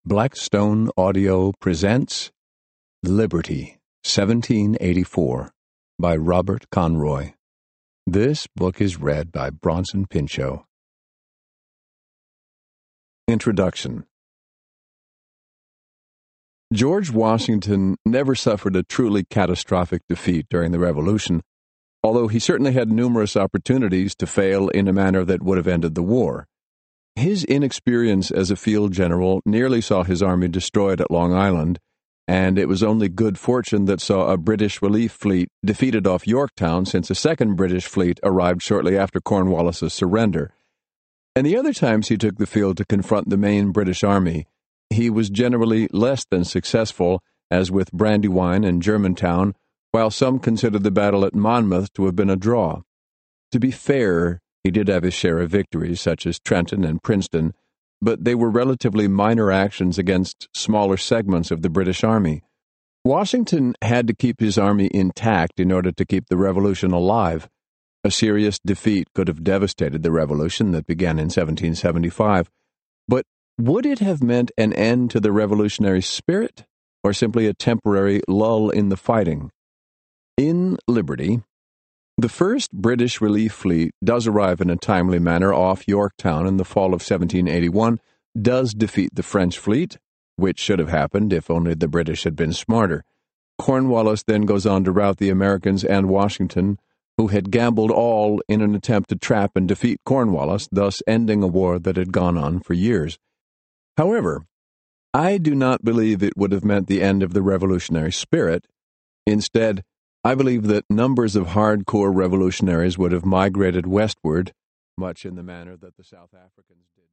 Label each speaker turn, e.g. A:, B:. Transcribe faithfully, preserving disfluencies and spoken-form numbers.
A: Blackstone Audio presents Liberty, seventeen eighty-four, by Robert Conroy. This book is read by Bronson Pinchot. Introduction. George Washington never suffered a truly catastrophic defeat during the Revolution, although he certainly had numerous opportunities to fail in a manner that would have ended the war. His inexperience as a field general nearly saw his army destroyed at Long Island, and it was only good fortune that saw a British relief fleet defeated off Yorktown, since a second British fleet arrived shortly after Cornwallis's surrender. And the other times he took the field to confront the main British army, he was generally less than successful, as with Brandywine and Germantown, while some considered the battle at Monmouth to have been a draw. To be fair, he did have his share of victories, such as Trenton and Princeton, but they were relatively minor actions against smaller segments of the British Army. Washington had to keep his army intact in order to keep the Revolution alive. A serious defeat could have devastated the Revolution that began in seventeen seventy-five, but would it have meant an end to the revolutionary spirit, or simply a temporary lull in the fighting? In Liberty, the first British relief fleet does arrive in a timely manner off Yorktown in the fall of seventeen eighty-one, does defeat the French fleet, which should have happened if only the British had been smarter. Cornwallis then goes on to rout the Americans and Washington, who had gambled all in an attempt to trap and defeat Cornwallis, thus ending a war that had gone on for years. However, I do not believe it would have meant the end of the revolutionary spirit. Instead, I believe that numbers of hardcore revolutionaries would have migrated westward, much in the manner that the South Africans did.